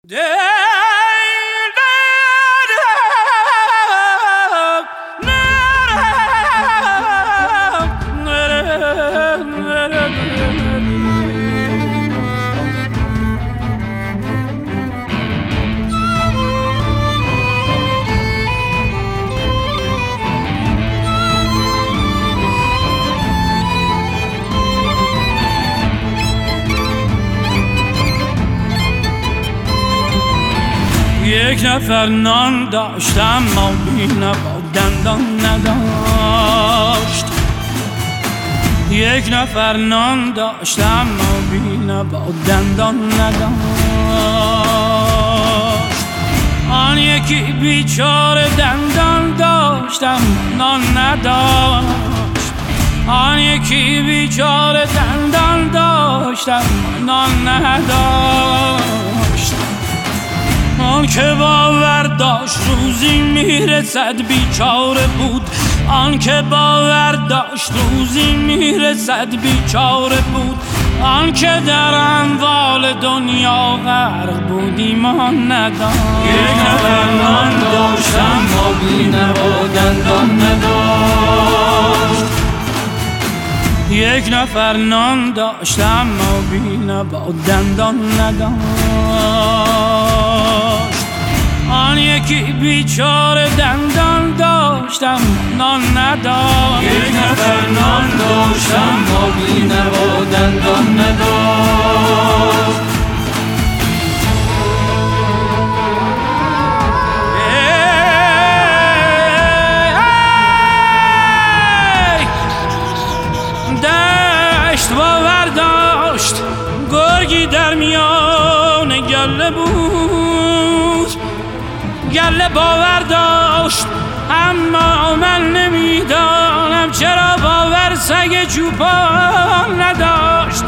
یک نفر نان داشتم ما بینه با دندان نداشت. یک نفر نان داشتم ما بینه با دندان نداشت. آن یکی بیچاره دندان داشتم نان نداشت. آن یکی بیچاره دندان داشتم نان نداشت. آن که باور داشت روزی میرسد بیچاره بود. آن که باور داشت روزی میرسد بیچاره بود. آن که در اموال دنیا غرق بود ایمان نداشت. یک نفر نان داشتم ما بینه و دندان نداشت. یک نفر نان داشتم ما بینه با دندان نداشت. آن یکی بیچاره دندان داشتم نان نداشت. یک نفر نان داشتم ما بینه و دندان نداشت. باور داشت گرگی در میان گله بود. گله باور داشت اما من نمیدانم چرا باور سگ چوپان نداشت.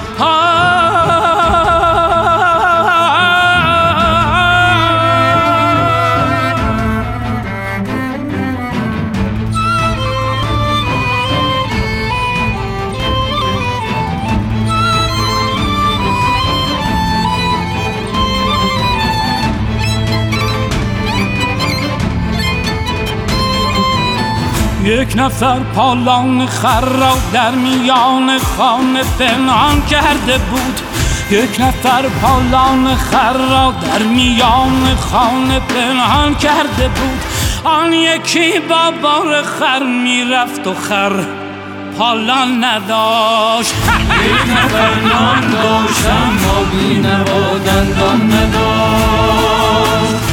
یک نفر پالان خر را در میان خانه پنهان کرده بود. یک نفر پالان خر را در میان خانه پنهان کرده بود. آن یکی با بار خر میرفت و خر پالان نداشت. یک نفر نان داشتم ما بینه و دندان نداشت.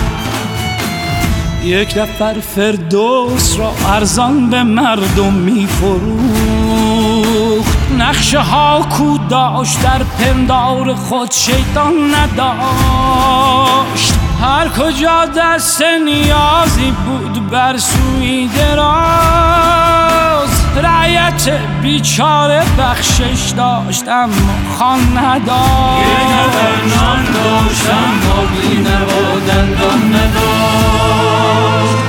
یک نفر فردوس را ارزان به مردم می‌فروخت. نقشه ها کو داشت در پندار خود شیطان نداشت. هر کجا دست نیازی بود بر سوی دراز. رعیت بیچاره بخشش داشت اما خوان نداشت. یک نفر نان داشتم ما بینه و دندان نداشت.